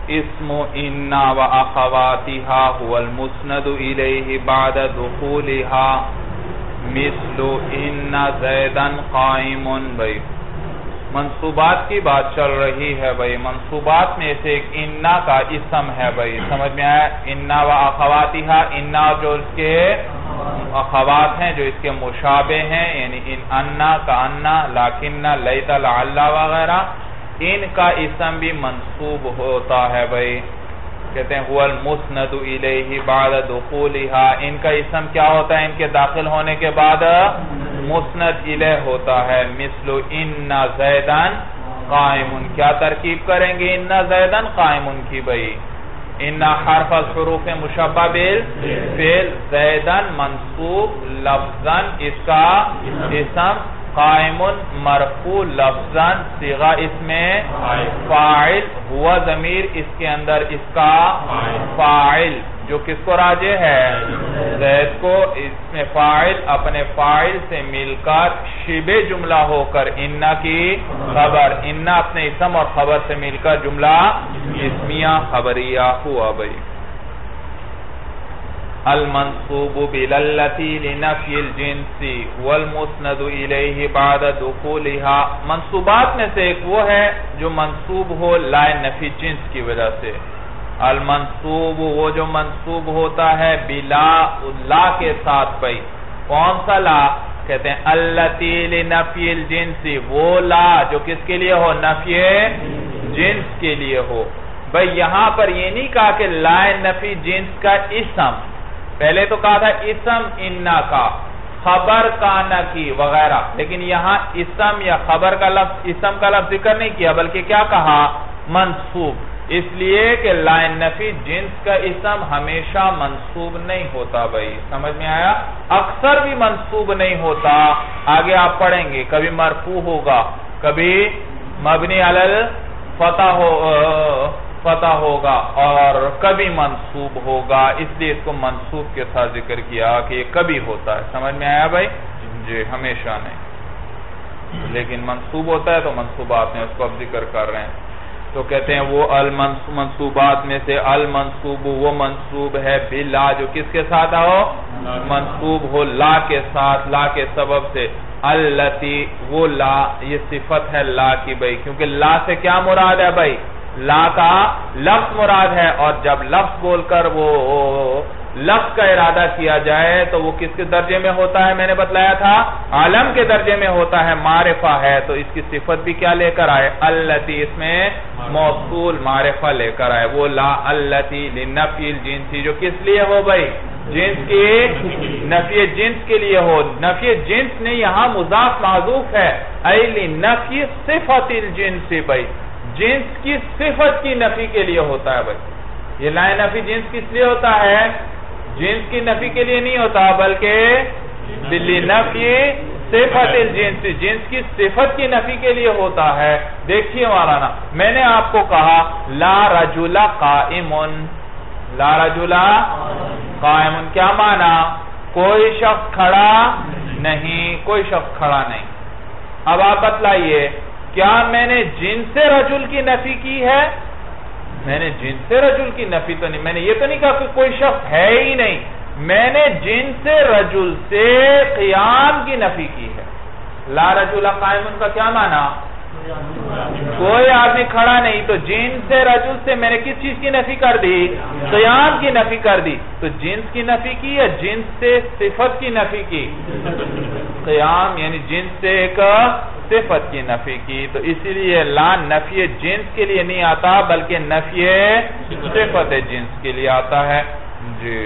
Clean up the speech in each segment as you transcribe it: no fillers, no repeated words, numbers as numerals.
اسم انا و اخواتها هو المسند الیہ بعد دخولها مثل ان زیدا قائم. بھائی منصوبات کی بات چل رہی ہے بھائی. منصوبات میں سے ایک انا کا اسم ہے بھائی. سمجھ میں آیا؟ انا و اخواتها، انا جو اس کے اخوات ہیں جو اس کے مشابہ ہیں، یعنی انا کا انا، لیکن، لیت، لعل وغیرہ، ان کا اسم بھی منصوب ہوتا ہے بھائی. کہتے ہیں هو المسند الیہ بعد دخولها. ان کا اسم کیا ہوتا ہے؟ ان کے داخل ہونے کے بعد مسند الیہ ہوتا ہے. مثل ان زیدا قائم. کیا ترکیب کریں گے ان زیدا قائم کی بھائی؟ ان حرف الحروف مشبہ بالفعل، زیدا منصوب لفظا اس کا اسم، قائم مرفوع لفظا صیغہ اس میں فاعل، ہوا ضمیر اس کے اندر اس کا فاعل جو کس کو راجع ہے؟ زید کو. اس میں فاعل اپنے فاعل سے مل کر شبہ جملہ ہو کر انا کی خبر، انا اپنے اسم اور خبر سے مل کر جملہ اسمیہ خبریہ ہوا بھائی. المنصوب باللتی لنفی الجنس والمسند الیہ بعد دخولها. منصوبات میں سے ایک وہ ہے جو منصوب ہو لائے نفی جنس کی وجہ سے. المنصوب وہ جو منصوب ہوتا ہے بلا لا کے ساتھ بھائی. کون سا لا؟ کہتے ہیں اللتی لنفی الجنس، وہ لا جو کس کے لیے ہو؟ نفی جنس کے لیے ہو. بھائی یہاں پر یہ نہیں کہا کہ لائے نفی جنس کا اسم، پہلے تو کہا تھا اسم انا کا، خبر کانا کی وغیرہ، لیکن یہاں اسم یا خبر کا لفظ، اسم کا لفظ ذکر نہیں کیا بلکہ کیا کہا؟ منصوب. اس لیے کہ لائے نفی جنس کا اسم ہمیشہ منصوب نہیں ہوتا بھائی. سمجھ میں آیا؟ اکثر بھی منصوب نہیں ہوتا. آگے آپ پڑھیں گے کبھی مرفوع ہوگا، کبھی مبنی علی الفتح ہوگا اور کبھی منصوب ہوگا. اس لیے اس کو منصوب کے ساتھ ذکر کیا کہ یہ کبھی ہوتا ہے. سمجھ میں آیا بھائی؟ جی ہمیشہ نہیں، لیکن منصوب ہوتا ہے تو منصوبات میں اس کو اب ذکر کر رہے ہیں. تو کہتے ہیں وہ منصوبات میں سے المنصوب وہ منصوب ہے بلا جو کس کے ساتھ ہو؟ منصوب ہو لا کے ساتھ، لا کے سبب سے. اللتی وہ لا، یہ صفت ہے لا کی بھائی، کیونکہ لا سے کیا مراد ہے بھائی؟ لا کا لفظ مراد ہے، اور جب لفظ بول کر وہ لفظ کا ارادہ کیا جائے تو وہ کس کے درجے میں ہوتا ہے؟ میں نے بتلایا تھا عالم کے درجے میں ہوتا ہے، معرفہ ہے. تو اس کی صفت بھی کیا لے کر آئے؟ اللتی، اس میں موصول معرفہ لے کر آئے. وہ لا اللتی لنفی الجنسی جو کس لیے ہو بھائی؟ جنس کی نفی جنس کے لیے ہو. نفی جنس نے یہاں مضاف محذوف ہے، ای لنفی صفت الجنس بھائی، جنس کی صفت کی نفی کے لیے ہوتا ہے بھائی. یہ لائے نفی جنس کس لیے ہوتا ہے؟ جنس کی نفی کے لیے نہیں ہوتا بلکہ لنفی صفت الجنس، جنس کی صفت کی نفی کے لیے ہوتا ہے. دیکھیے مولانا، میں نے آپ کو کہا لا رجل قائم، لا رجل قائم کیا معنی؟ کوئی شخص کھڑا نہیں، کوئی شخص کھڑا نہیں. اب آپ بتلائیے کیا میں نے جنس سے رجل کی نفی کی ہے؟ میں نے جنس سے رجل کی نفی تو نہیں، میں نے یہ تو نہیں کہا کہ کوئی شخص ہے ہی نہیں، میں نے جنس سے رجل سے قیام کی نفی کی ہے. لا رجل قائم کا کیا معنی؟ کوئی آدمی کھڑا نہیں. تو جنس سے رجل سے میں نے کس چیز کی نفی کر دی؟ قیام کی نفی کر دی. تو جنس کی نفی کی یا جنس سے صفت کی نفی کی؟ قیام یعنی جنس سے ایک صفت کی نفی کی. تو اسی لیے لا نفی جنس کے لیے نہیں آتا بلکہ نفی صفت جنس کے لیے آتا ہے. جی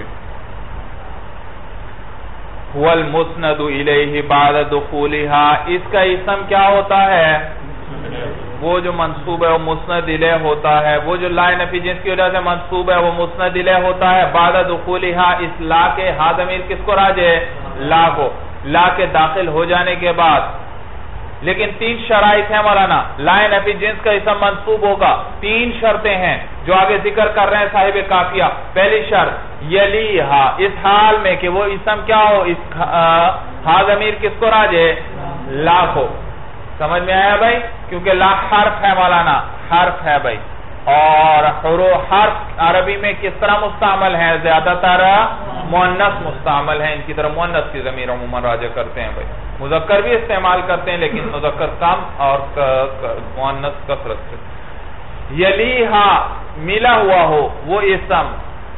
هو المسند الیہ بعد دخولها، اس کا اسم کیا ہوتا ہے؟ وہ جو منصوب ہے وہ مسند الیہ ہوتا ہے. وہ جو لا نفی جنس کی وجہ سے منصوب ہے وہ مسند الیہ ہوتا ہے بعد دخولها. اس لا کے ہا ضمیر کس کو راجع ہے؟ لا کو. لا کے داخل ہو جانے کے بعد لیکن 3 شرائط ہیں مولانا. لا نفی جنس کا اسم منصوب ہوگا، 3 شرطیں ہیں جو آگے ذکر کر رہے ہیں صاحب کافیہ. پہلی شرط یلیہا، اس حال میں کہ وہ اسم کیا ہو؟ اس ہا ضمیر کس کو راجع ہے؟ لا کو. سمجھ میں آیا بھائی؟ کیونکہ لا حرف ہے مولانا، حرف ہے بھائی. اور حرف عربی میں کس طرح مستعمل ہے؟ زیادہ تر مؤنث مستعمل ہے، ان کی طرح مؤنث کی ضمیر عموماً راجع کرتے ہیں بھائی، مذکر بھی استعمال کرتے ہیں لیکن مذکر کم اور مؤنث کثرت سے۔ یلیہا ملا ہوا ہو وہ اسم،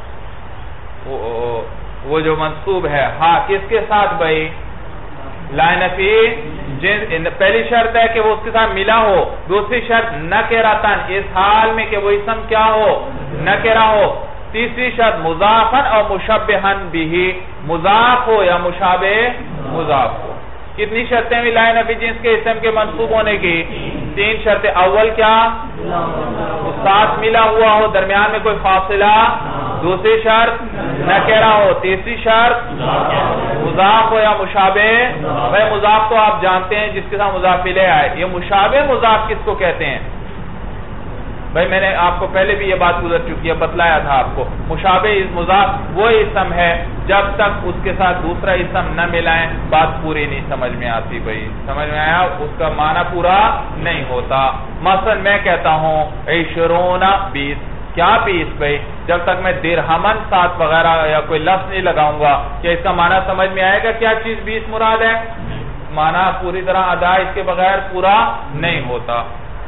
وہ جو منصوب ہے ہاں کس کے ساتھ بھائی؟ لا نفی جنس، پہلی شرط ہے کہ وہ اس کے ساتھ ملا ہو، دوسری شرط نکرتن، اس حال میں کہ وہ اسم کیا ہو؟ نکرہ ہو، تیسری شرط مضافن اور مشبہن بھی، مضاف ہو یا مشابہ مضاف ہو۔ کتنی شرطیں بھی لا نفی جنس کے اسم کے منصوب ہونے کی؟ تین شرطیں۔ اول کیا؟ ساتھ ملا ہوا ہو، درمیان میں کوئی فاصلہ، دوسری شرط نکرہ ہو، تیسری شرط مضاف ہو یا مشابہ۔ بھائی مضاف تو آپ جانتے ہیں جس کے ساتھ مضاف الیہ آئے، یہ مشابہ مضاف کس کو کہتے ہیں؟ بھائی میں نے آپ کو پہلے بھی یہ بات گزر چکی ہے، بتلایا تھا آپ کو، مشابہ مضاف وہ اسم ہے جب تک اس کے ساتھ دوسرا اسم نہ ملائیں بات پوری نہیں سمجھ میں آتی بھائی، سمجھ میں آیا؟ اس کا معنی پورا نہیں ہوتا۔ مثلا میں کہتا ہوں 20 کیا 20 بھائی، جب تک میں درہمن ساتھ وغیرہ یا کوئی لفظ نہیں لگاؤں گا کیا اس کا معنی سمجھ میں آئے گا کیا چیز 20 مراد ہے؟ معنی پوری طرح ادا اس کے بغیر پورا نہیں ہوتا۔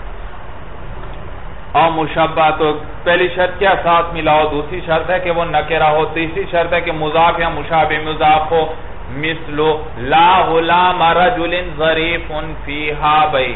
اور مشبہ تو پہلی شرط کیا؟ ساتھ ملا ہو، دوسری شرط ہے کہ وہ نکرہ ہو، تیسری شرط ہے کہ مضاف یا مشابہ مضاف ہو۔ مثلو لا غلام رجل ظریف فیہا، بھائی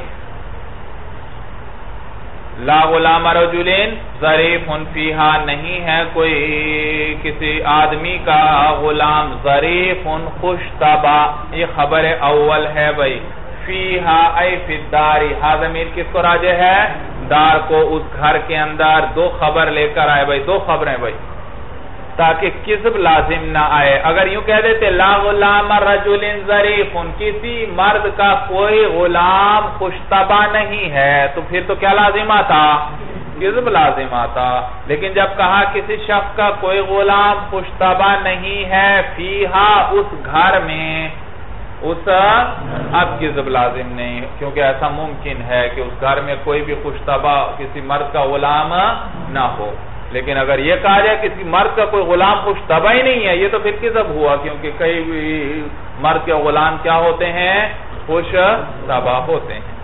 لا غلام رجل ظریف فیہا، نہیں ہے کوئی کسی آدمی کا غلام، ظریف خوش طبع، یہ خبر اول ہے بھائی، فیہا ای فی الدار، ہا ضمیر کس کو راجع ہے؟ دار کو، اس گھر کے اندر دو خبر لے کر آئے بھائی، دو خبریں بھائی تاکہ کذب لازم نہ آئے۔ اگر یوں کہہ دیتے لا غلام رجل ظریف، کسی مرد کا کوئی غلام خوش طبع نہیں ہے تو پھر تو کیا لازم آتا؟ کذب لازم آتا۔ لیکن جب کہا کسی شخص کا کوئی غلام خوش طبع نہیں ہے فیہا، اس گھر میں، اب کذب لازم نہیں، کیونکہ ایسا ممکن ہے کہ اس گھر میں کوئی بھی خوش طبع کسی مرد کا غلام نہ ہو۔ لیکن اگر یہ کہا جائے کسی مرد کا کوئی غلام خوش طبع ہی نہیں ہے، یہ تو پھر کذب ہوا، کیونکہ کئی مرد کے غلام کیا ہوتے ہیں؟ خوش طبع ہوتے ہیں۔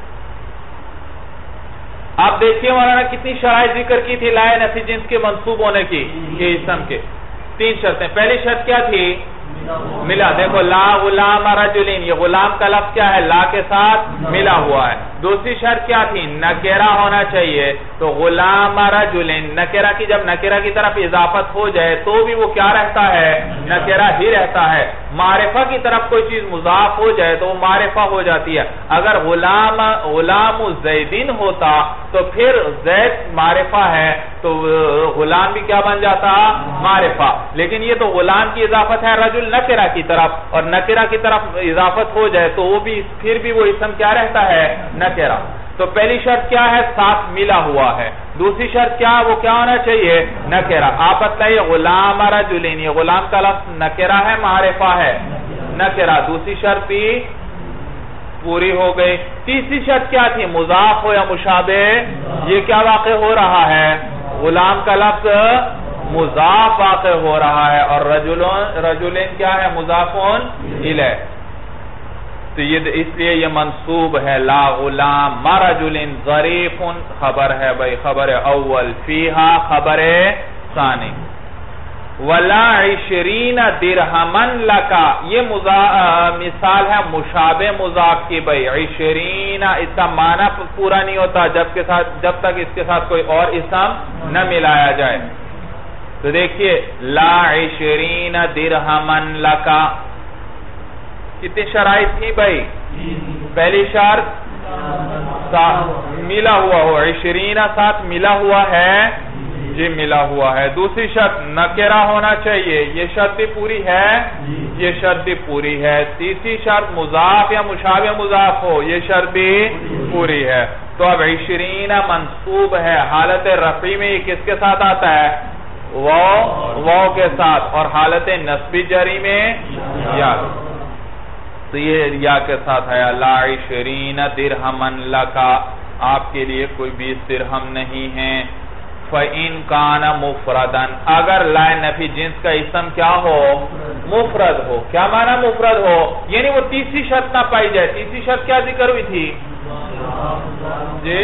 آپ دیکھیے مولانا کتنی شرائط ذکر کی تھی لا نفی جنس کے منصوب ہونے کی، یہ اسم کے 3 شرطیں۔ پہلی شرط کیا تھی؟ ملا، دیکھو لا غلام رجلین، یہ غلام کا لفظ کیا ہے؟ لا کے ساتھ ملا ہوا ہے۔ دوسری شرط کیا تھی؟ نکرہ ہونا چاہیے، تو غلام رجلین، نکرہ کی جب نکرہ کی طرف اضافت ہو جائے تو بھی وہ کیا رہتا ہے؟ نکرہ ہی رہتا ہے۔ معرفہ کی طرف کوئی چیز مضاف ہو جائے تو وہ معرفہ ہو جاتی ہے۔ اگر غلام زیدین ہوتا تو پھر زید معرفہ ہے تو غلام بھی کیا بن جاتا؟ معرفہ۔ لیکن یہ تو غلام کی اضافت ہے رجل نکرہ کی طرف، اور نکرہ کی طرف اضافت ہو جائے تو وہ بھی پھر بھی وہ اسم کیا رہتا ہے؟ نکرہ۔ تو پہلی شرط کیا ہے؟ ساتھ ملا ہوا ہے۔ دوسری شرط کیا؟ وہ کیا ہونا چاہیے؟ نکرہ۔ آپ بتائیے غلام رجلین، یہ غلام کا لفظ نکرہ ہے معرفہ ہے؟ نکرہ۔ دوسری شرط بھی پوری ہو گئی۔ تیسری شرط کیا تھی؟ مضاف ہو یا مشابہ، یہ کیا واقع ہو رہا ہے؟ غلام کا لفظ مضاف واقع ہو رہا ہے، اور رجلین کیا ہے؟ مضافون الیہ، تو یہ اس لیے یہ منصوب ہے۔ لا غلام رجلین ظریف خبر ہے بھائی، خبر اول، فیہا خبر ثانی۔ ولا 20 درہمن لکا، یہ مثال ہے مشابہ مضاف کی بھائی۔ 20 اس کا معنی پورا نہیں ہوتا جب تک اس کے ساتھ کوئی اور اسم نہ ملایا جائے۔ تو دیکھیے لا 20 درہمن لکا، کتنی شرائط تھی بھائی؟ پہلی شرط ملا ہوا ہو، 20 ساتھ ملا ہوا ہے، جی ملا ہوا ہے۔ دوسری شرط نکرہ ہونا چاہیے، یہ شرط بھی پوری ہے، یہ شرط بھی پوری ہے۔ تیسری شرط مضاف یا مشابہ مضاف ہو، یہ شرط بھی پوری ہے۔ تو اب 20 منصوب ہے، حالت رفعی میں یہ کس کے ساتھ آتا ہے؟ واو کے ساتھ، اور حالت نصبی جری میں یا، تو یہ یا کے ساتھ ہے۔ لا 20 درہمن لکا، آپ کے لیے کوئی 20 درہم نہیں ہیں۔ فَإِن كَانَ مُفْرَدًا اگر لائے نفی جنس کا اسم کیا ہو مفرد ہو. کیا معنی مفرد ہو؟ یعنی وہ تیسری شرط نہ پائی جائے. تیسری شرط کیا ذکر ہوئی تھی جی؟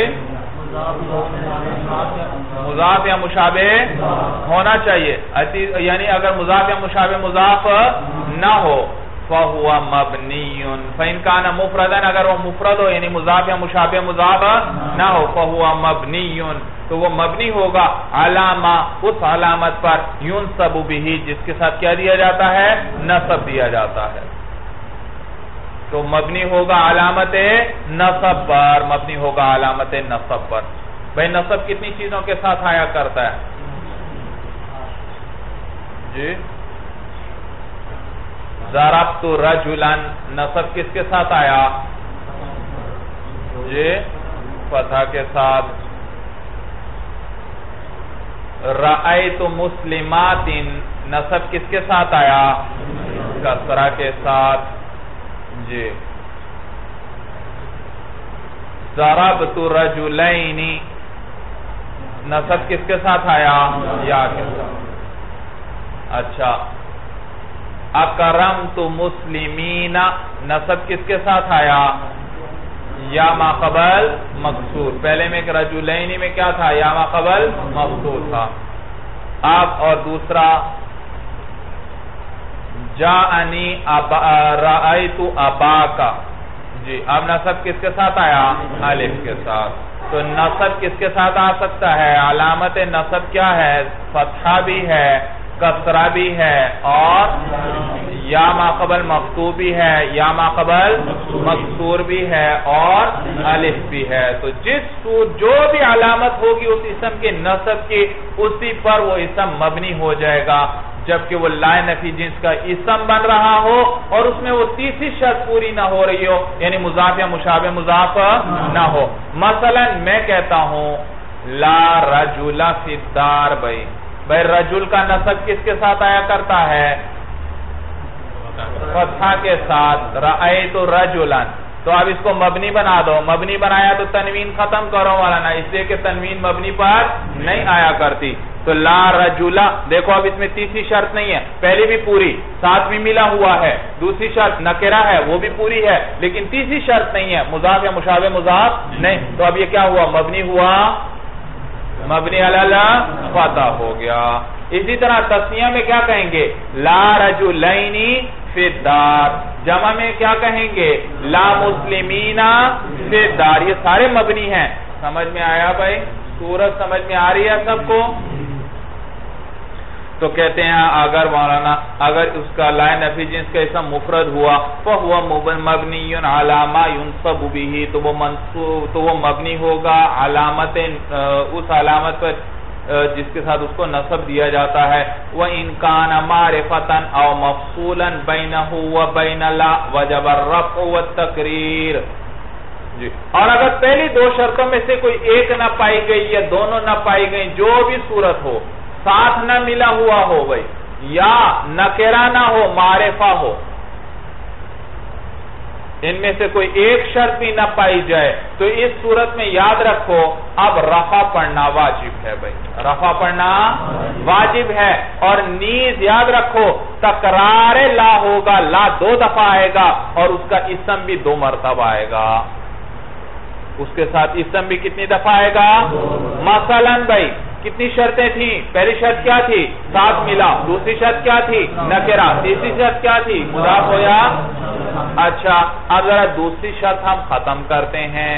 مضاف یا مشابہ ہونا چاہیے. یعنی اگر مضاف یا مشابہ مضاف نہ ہو فَهُوَ مَبْنِيٌ فَإِن كَانَ مُفْرَدًا اگر وہ مفرد ہو یعنی مضاف یا مشابہ مضاف نہ ہو فَهُوَ مَبْنِيٌ تو وہ مبنی ہوگا علامہ اس علامت پر يُنْصَبُ بِهِ جس کے ساتھ کیا دیا جاتا ہے نصب دیا جاتا ہے. تو مبنی ہوگا علامت نصب پر. مبنی ہوگا علامت نصب پر. بھئی نصب کتنی چیزوں کے ساتھ آیا کرتا ہے جی؟ ضربت رجلا نصب کس کے ساتھ آیا جی؟ فتح کے ساتھ. رأیت مسلمات نصب کس کے ساتھ آیا کسرہ کے ساتھ جی. ضربت رجلین نصب کس کے ساتھ آیا یا کے ساتھ. اچھا اکرمت مسلمین نصب کس کے ساتھ آیا یا ما قبل مقصور. پہلے میں رجلین میں کیا تھا یا ما قبل مقصور تھا. اب اور دوسرا جاءنی رأیت اباکا جی. اب نصب کس کے ساتھ آیا الف کے ساتھ. تو نصب کس کے ساتھ آ سکتا ہے علامت نصب کیا ہے فتحہ بھی ہے کسرہ بھی ہے اور یا ما قبل مفتوح بھی ہے یا ما قبل مکسور بھی ہے اور الف بھی ہے. تو جو بھی علامت ہوگی اس اسم کے نصب کی اسی پر وہ اسم مبنی ہو جائے گا جبکہ وہ لائے نفی جنس کا اسم بن رہا ہو اور اس میں وہ تیسری شرط پوری نہ ہو رہی ہو یعنی مضاف یا مشابہ مضاف نہ ہو. مثلا میں کہتا ہوں لا رجل فی الدار. بھئی رجل کا نصب کس کے ساتھ آیا کرتا ہے فتحہ کے ساتھ. رأیت رجلا تو اب اس کو مبنی بنا دو. مبنی بنایا تو تنوین ختم کرو مولانا اس لیے کہ تنوین مبنی پر نہیں آیا کرتی. تو لا رجلا دیکھو اب اس میں تیسری شرط نہیں ہے. پہلی بھی پوری ساتھ بھی ملا ہوا ہے. دوسری شرط نکرہ ہے وہ بھی پوری ہے لیکن تیسری شرط نہیں ہے مضاف یا مشابہ مضاف نہیں. تو اب یہ کیا ہوا مبنی ہوا مبنی علی فتح ہو گیا. اسی طرح تسنیہ میں کیا کہیں گے لا رجلین فی الدار. جمع میں کیا کہیں گے لا مسلمین فی الدار. یہ سارے مبنی ہیں. سمجھ میں آیا بھائی صورت سمجھ میں آ رہی ہے سب کو؟ تو کہتے ہیں اگر اس کا لائے نفی جنس کا اسم مفرد ہوا فَهُوَ مَبْنِيٌ عَلَى مَا يُنْصَبُ بِهِ تو وہ مبنی ہوگا علامت اس علامت پر جس کے ساتھ اس کو نصب دیا جاتا ہے. وَإِنْ كَانَ مَعْرِفَةً أَوْ مَفْصُولًا بَيْنَهُ وَبَيْنَ لَا وَجَبَ الرَّفْعُ وَالتَّقْرِيرُ جی. اور اگر پہلی دو شرطوں میں سے کوئی ایک نہ پائی گئی یا دونوں نہ پائی گئی جو بھی صورت ہو ساتھ نہ ملا ہوا ہو بھئی یا نکرہ نہ ہو معرفہ ہو ان میں سے کوئی ایک شرط بھی نہ پائی جائے تو اس صورت میں یاد رکھو اب رفع پڑھنا واجب ہے بھئی. رفع پڑھنا واجب ہے اور نیز یاد رکھو تکرار لا ہوگا. لا 2 دفعہ آئے گا اور اس کا اسم بھی 2 مرتبہ آئے گا. اس کے ساتھ اسم بھی کتنی دفعہ آئے گا مثلا بھئی کتنی شرطیں تھیں. پہلی شرط کیا تھی ساتھ ملا. دوسری شرط کیا تھی نکرہ. تیسری شرط کیا تھی مضاف ہویا. اچھا اب ذرا دوسری شرط ہم ختم کرتے ہیں.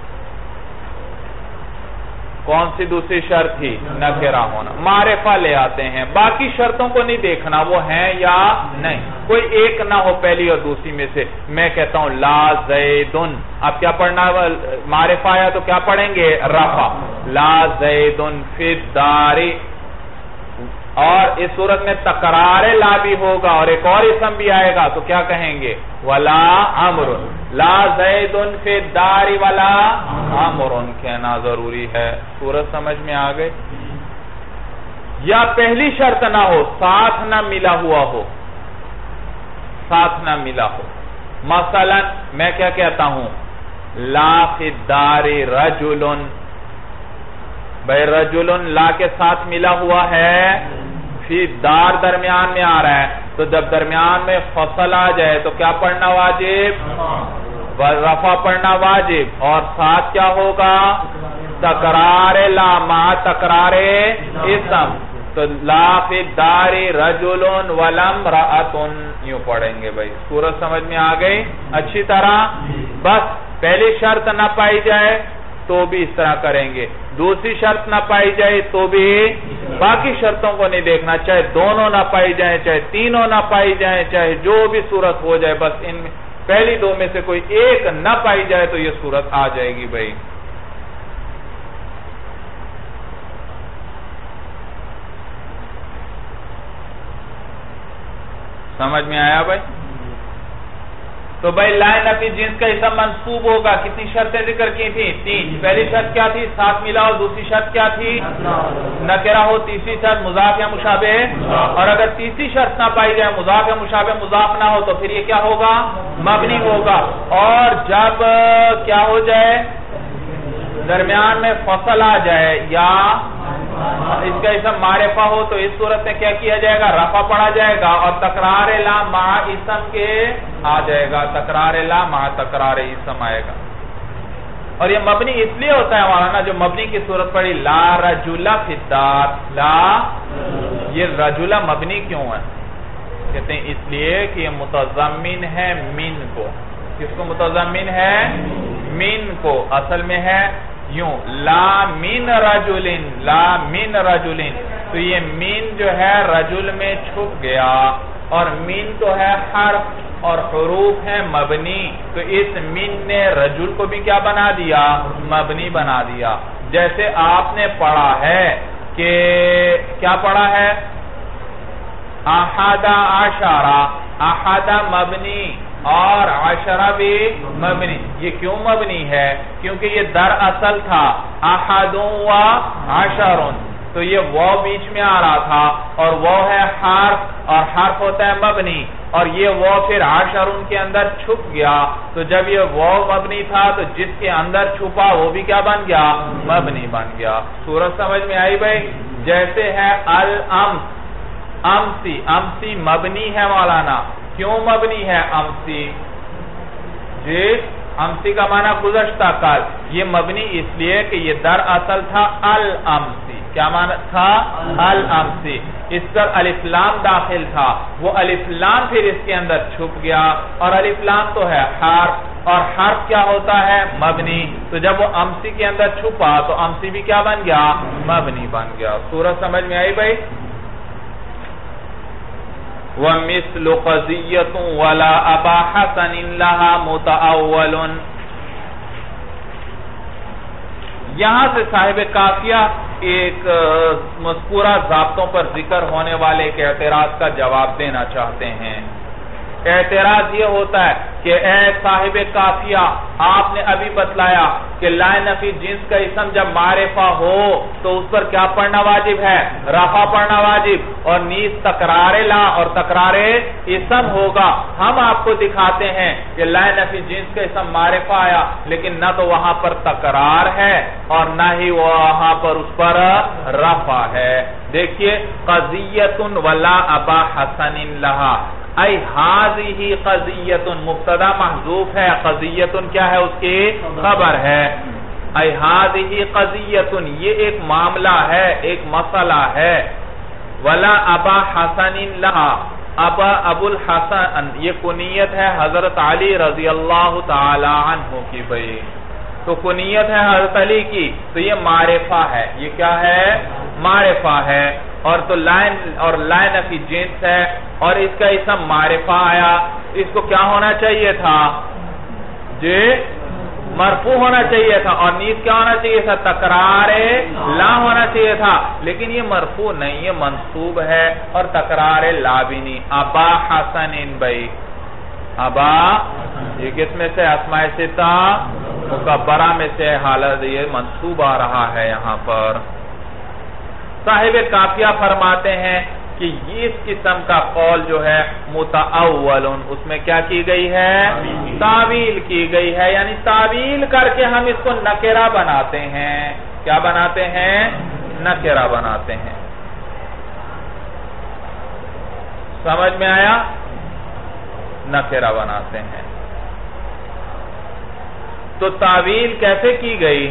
کون سی دوسری شرط تھی نکرہ ہونا. معرفہ لے آتے ہیں. باقی شرطوں کو نہیں دیکھنا وہ ہیں یا نہیں. کوئی ایک نہ ہو پہلی اور دوسری میں سے. میں کہتا ہوں لا زیدن. اب کیا پڑھنا معرفہ آیا تو کیا پڑھیں گے رفع. لا زیدن فی الدار. اور اس صورت میں تکرار لا بھی ہوگا اور ایک اور اسم بھی آئے گا تو کیا کہیں گے ولا عمر. لا زیدن فی الدار ولا عمر کہنا ضروری ہے. صورت سمجھ میں آ گئی. یا پہلی شرط نہ ہو ساتھ نہ ملا ہوا ہو. ساتھ نہ ملا ہو. مثلا میں کیا کہتا ہوں لا فی الدار رجل. بھائی رجلن لا کے ساتھ ملا ہوا ہے، فی دار درمیان میں آ رہا ہے، تو جب درمیان میں فصل آ جائے تو کیا پڑھنا واجب؟ رفع پڑھنا واجب، اور ساتھ کیا ہوگا؟ تکرار لا مع تکرار اسم، تو لا فی الدار رجل ولم امرأۃ، یوں پڑھیں گے بھائی۔ صورت سمجھ میں آ گئی اچھی طرح؟ بس پہلی شرط نہ پائی جائے تو بھی اس طرح کریں گے، دوسری شرط نہ پائی جائے تو بھی، باقی شرطوں کو نہیں دیکھنا، چاہے دونوں نہ پائی جائیں، چاہے تینوں نہ پائی جائیں، چاہے جو بھی صورت ہو جائے، بس ان میں پہلی دو میں سے کوئی ایک نہ پائی جائے تو یہ صورت آ جائے گی بھائی۔ سمجھ میں آیا بھائی؟ تو بھائی لا نفی جنس کا اسم منصوب ہوگا، کتنی شرطیں ذکر کی تھی؟ تین۔ پہلی شرط کیا تھی؟ ساتھ ملا ہو، دوسری شرط کیا تھی؟ نکرہ ہو، تیسری شرط مضاف یا مشابہ، اور اگر تیسری شرط نہ پائی جائے، مضاف یا مشابہ مضاف نہ ہو، تو پھر یہ کیا ہوگا؟ مبنی ہوگا، اور جب کیا ہو جائے؟ درمیان میں فصل آ جائے یا اس کا اسم معرفہ ہو تو اس صورت میں کیا کیا جائے گا؟ رفع پڑھا جائے گا، اور تکرار لا مع اسم کے آ جائے گا، تکرار لا مع تکرار اسم آئے گا۔ اور یہ مبنی اس لیے ہوتا ہے مولانا، جو مبنی کی صورت پڑی لا رجل فی الدار، لا، یہ رجل مبنی کیوں ہے؟ کہتے ہیں اس لیے کہ یہ متضمن ہے من کو۔ کس کو متضمن ہے؟ من کو۔ اصل میں ہے یوں لا من رجلن، لا من رجلن، تو یہ من جو ہے رجل میں چھپ گیا، اور من تو ہے حرف اور حروف ہے مبنی، تو اس من نے رجل کو بھی کیا بنا دیا؟ مبنی بنا دیا۔ جیسے آپ نے پڑھا ہے کہ کیا پڑھا ہے؟ احد عشرہ، احد مبنی اور عشرہ بھی مبنی۔ یہ کیوں مبنی ہے؟ کیونکہ یہ در اصل تھا احد و عشر، تو یہ واو بیچ میں آ رہا تھا، اور وہ ہے حرف، اور حرف ہوتا ہے مبنی، اور یہ واو پھر عشر کے اندر چھپ گیا، تو جب یہ واو مبنی تھا تو جس کے اندر چھپا وہ بھی کیا بن گیا؟ مبنی بن گیا۔ صورت سمجھ میں آئی بھائی؟ جیسے ہے الامس، امسی، امسی مبنی ہے مولانا، کیوں مبنی ہے امسی؟ جی امسی کا معنی گزشتہ کل، یہ مبنی اس لیے کہ یہ در اصل تھا الامسی۔ کیا معنی تھا؟ الامسی، اس پر الف لام داخل تھا، وہ الف لام پھر اس کے اندر چھپ گیا، اور الف لام تو ہے حرف، اور حرف کیا ہوتا ہے؟ مبنی، تو جب وہ امسی کے اندر چھپا تو امسی بھی کیا بن گیا؟ مبنی بن گیا۔ صورت سمجھ میں آئی بھائی؟ وَمِثْلُ قَضِيَّةٌ وَلَا أَبَا حَسَنٍ لَهَا مُتَأَوَّلٌ، یہاں سے صاحب قافیہ ایک مذکورہ ضابطوں پر ذکر ہونے والے ایک اعتراض کا جواب دینا چاہتے ہیں۔ اعتراض یہ ہوتا ہے کہ اے صاحب قافیہ، آپ نے ابھی بتلایا کہ لا نفی جنس کا اسم جب معرفہ ہو تو اس پر کیا پڑھنا واجب ہے؟ رفع پڑھنا واجب، اور نیز تکرار لا اور تکرار اسم ہوگا۔ ہم آپ کو دکھاتے ہیں کہ لا نفی جنس کا اسم معرفہ آیا، لیکن نہ تو وہاں پر تکرار ہے اور نہ ہی وہاں پر اس پر رفع ہے۔ دیکھیے قضیۃ ولا ابا حسن لہا، ای ہاذہ قضیۃ، مبتدا محذوف ہے، قضیۃ کیا ہے؟ اس کی خبر ہے۔ ای ہاذہ قضیۃ، یہ ایک معاملہ ہے، ایک مسئلہ ہے۔ ولا ابا حسن لہا، ابا ابو الحسن یہ کنیت ہے حضرت علی رضی اللہ تعالی عنہ کی بھئی، تو کنیت ہے حضرت علی کی، تو یہ معرفہ ہے۔ یہ کیا ہے؟ معرفہ ہے، اور تو لا نفی جنس ہے، اور اس کا اسم معرفہ آیا، اس کو کیا ہونا چاہیے تھا؟ جی مرفوع ہونا چاہیے تھا، اور نیز کیا ہونا چاہیے تھا؟ تکرار لا ہونا چاہیے تھا، لیکن یہ مرفوع نہیں، یہ منصوب ہے، اور تکرار لا بھی نہیں۔ ابا حسن بھائی، ابا یہ کس میں سے؟ اسماء ستہ مکبرہ میں سے حالت، یہ منصوب آ رہا ہے یہاں پر۔ صاحب قافیہ فرماتے ہیں کہ اس قسم کا قول جو ہے متأول، اس میں کیا کی گئی ہے؟ تعویل کی گئی ہے، یعنی تعویل کر کے ہم اس کو نکرہ بناتے ہیں۔ کیا بناتے ہیں؟ نکرہ بناتے ہیں. سمجھ میں آیا؟ نکرہ بناتے ہیں. تو تعویل کیسے کی گئی؟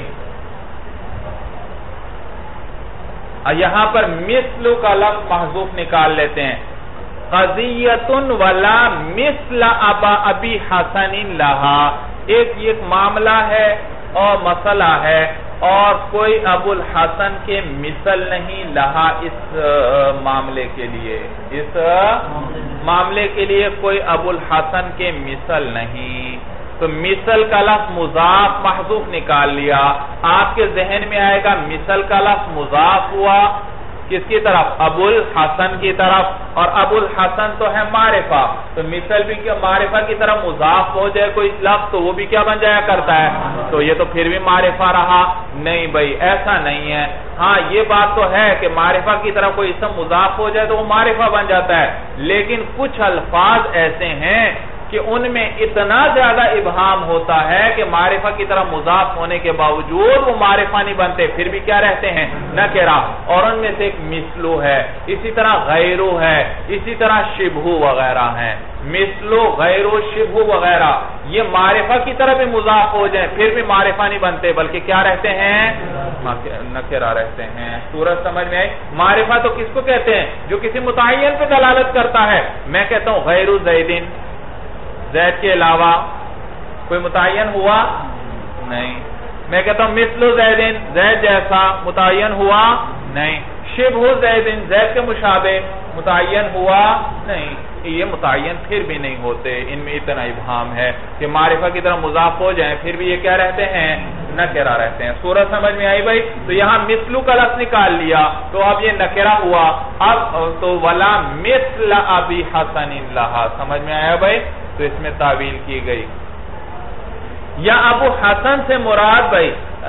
یہاں پر مثل کا لفظ محذوف نکال لیتے ہیں. قضیۃ ولا مثل ابی حسن لہا، ایک معاملہ ہے اور مسئلہ ہے اور کوئی ابو الحسن کے مثل نہیں لہا اس معاملے کے لیے، اس معاملے کے لیے کوئی ابو الحسن کے مثل نہیں. تو مثل کا لفظ مضاف محذوف نکال لیا. آپ کے ذہن میں آئے گا مثل کا لفظ مضاف ہوا کس کی طرف؟ ابو الحسن کی طرف، اور ابو الحسن تو ہے معرفہ، تو مثل بھی معرفہ کی طرف مضاف ہو جائے کوئی لفظ تو وہ بھی کیا بن جایا کرتا ہے؟ تو یہ تو پھر بھی معرفہ رہا. نہیں بھائی ایسا نہیں ہے. ہاں یہ بات تو ہے کہ معرفہ کی طرف کوئی اسم مضاف ہو جائے تو وہ معرفہ بن جاتا ہے، لیکن کچھ الفاظ ایسے ہیں کہ ان میں اتنا زیادہ ابہام ہوتا ہے کہ معرفہ کی طرف مضاف ہونے کے باوجود وہ معرفہ نہیں بنتے، پھر بھی کیا رہتے ہیں؟ نکرہ. اور ان میں سے ایک مثلو ہے، اسی طرح غیرو ہے، اسی طرح شبہو وغیرہ ہیں. مثلو، غیرو، شبہو وغیرہ یہ معرفہ کی طرف بھی مضاف ہو جائیں پھر بھی معرفہ نہیں بنتے بلکہ کیا رہتے ہیں؟ نکرہ رہتے ہیں. سورج سمجھ میں آئی؟ معرفہ تو کس کو کہتے ہیں؟ جو کسی متعین پہ دلالت کرتا ہے. میں کہتا ہوں غیرو زیدن، زید کے علاوہ کوئی متعین ہوا نہیں. میں کہتا ہوں مثل زیدن، زید جیسا متعین ہوا نہیں. شبہ زیدن، زید کے مشابہ متعین ہوا نہیں. یہ متعین پھر بھی نہیں ہوتے، ان میں اتنا ابہام ہے کہ معرفہ کی طرح مضاف ہو جائیں پھر بھی یہ کیا رہتے ہیں؟ نکرہ رہتے ہیں. سورج سمجھ میں آئی بھائی؟ تو یہاں مثلو کا لفظ نکال لیا تو اب یہ نکرہ ہوا. اب تو ولا مثل ابی حسن لہا، سمجھ میں آیا بھائی؟ تو اس میں تعویل کی گئی. یا ابو حسن سے مراد بھائی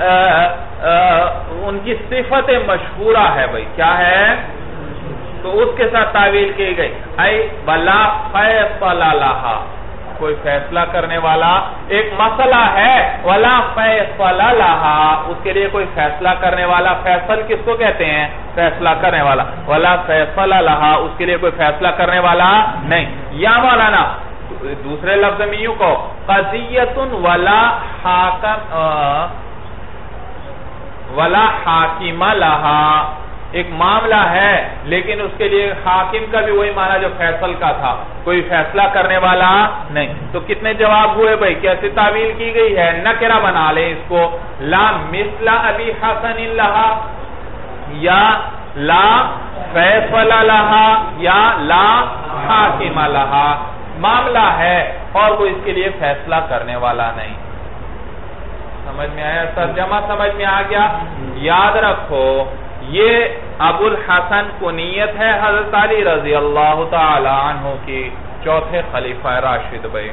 ان کی صفت مشہورہ ہے بھائی، کیا ہے؟ تو اس کے ساتھ تعویل کی گئی. اے بلا فیصل لہا، کوئی فیصلہ کرنے والا. ایک مسئلہ ہے ولا فیصل لہا، اس کے لیے کوئی فیصلہ کرنے والا. فیصل کس کو کہتے ہیں؟ فیصلہ کرنے والا. ولا فیصل لہا، اس کے لیے کوئی فیصلہ کرنے والا نہیں. یا مولانا دوسرے لفظ میں یوں کہو قضیۃ ولا حاکم لہا، ایک معاملہ ہے لیکن اس کے لیے حاکم کا بھی وہی معنی جو فیصل کا تھا، کوئی فیصلہ کرنے والا نہیں. تو کتنے جواب ہوئے بھائی؟ کیسے تعویل کی گئی ہے؟ نکرہ بنا لیں اس کو. لا مثل ابی حسن لہا، یا لا فیصل لہا، یا لا حاکم لہا. معاملہ ہے اور وہ اس کے لیے فیصلہ کرنے والا نہیں. سمجھ میں آیا؟ ترجمہ سمجھ میں آ گیا؟ یاد رکھو یہ ابو الحسن کنیت ہے حضرت علی رضی اللہ تعالی عنہ کی، چوتھے خلیفہ راشد بھائی.